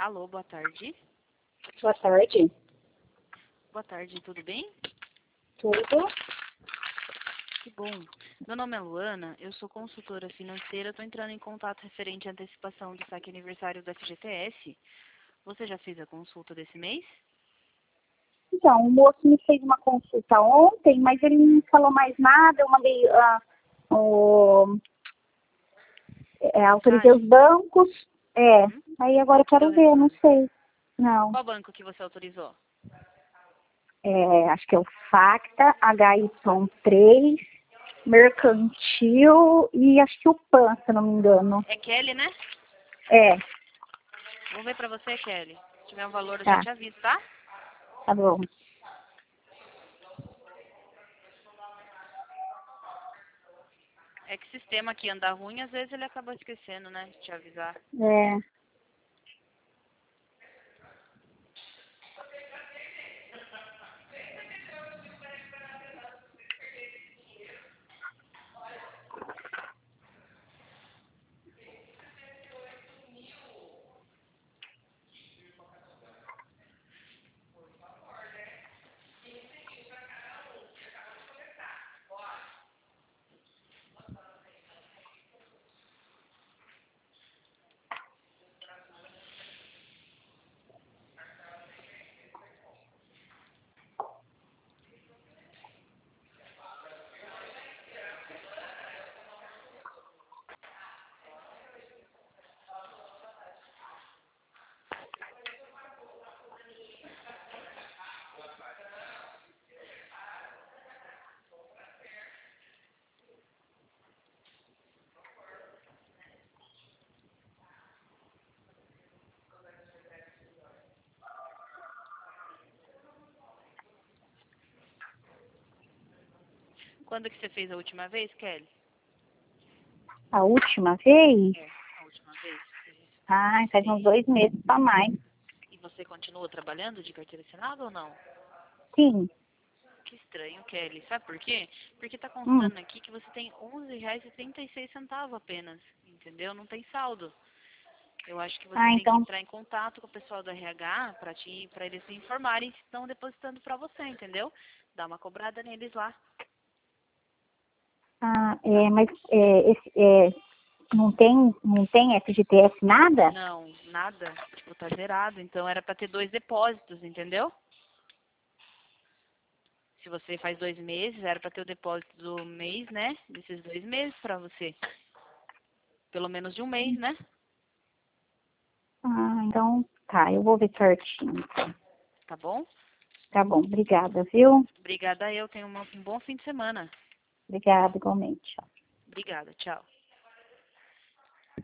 Alô, boa tarde. Boa tarde. Boa tarde, tudo bem? Tudo? Que bom. Meu nome é Luana, eu sou consultora financeira, estou entrando em contato referente à antecipação do saque aniversário do FGTS. Você já fez a consulta desse mês? Então, o moço me fez uma consulta ontem, mas ele não falou mais nada. Eu mandei, autorizei Caixa. os bancos. Uhum. Aí agora eu Te quero deu ver, não retorno. sei. Não. Qual banco que você autorizou? Acho que é o Facta, HY3, Mercantil e acho que o PAN, se eu não me engano. É Kelly, né? É, Vou ver pra você, Kelly. Se tiver um valor, eu já tá, te aviso, tá? tá bom. É que o sistema aqui anda ruim, às vezes ele acaba esquecendo, né? De te avisar. É. Quando que você fez a última vez, Kelly? A última vez? É, a última vez. Faz uns 2 meses pra mais. E você continua trabalhando de carteira assinada ou não? Sim. Que estranho, Kelly. Sabe por quê? Porque tá Hum. constando aqui que você tem R$11,36 apenas, entendeu? Não tem saldo. Eu acho que você tem que Então, entrar em contato com o pessoal do RH para eles se informarem se estão depositando para você, entendeu? Dá uma cobrada neles lá. mas não tem FGTS nada? Não, nada. Tipo, tá zerado. Então era para ter 2 depósitos, entendeu? Se você faz 2 meses, era para ter o depósito do mês, né? Desses 2 meses para você. Pelo menos de um mês, né? Então tá, eu vou ver certinho. Tá bom? Tá bom, obrigada, viu? Obrigada, eu tenho um bom fim de semana. Obrigada igualmente. Obrigada, tchau.